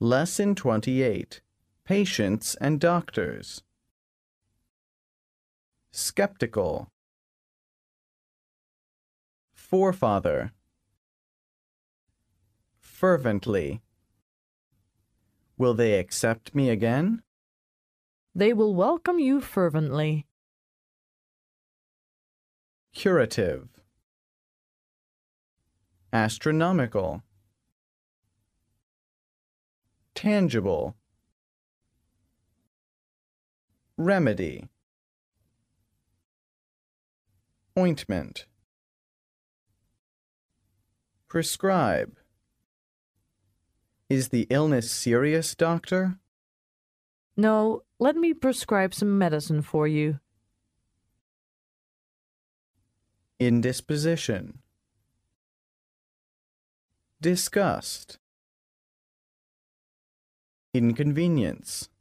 Lesson 28. Patients and Doctors. Skeptical. Forefather. Fervently. Will they accept me again? They will welcome you fervently. Curative. Astronomical. Tangible. Remedy. Ointment. Prescribe. Is the illness serious, doctor? No, let me prescribe some medicine for you. Indisposition. Disgust. Inconvenience.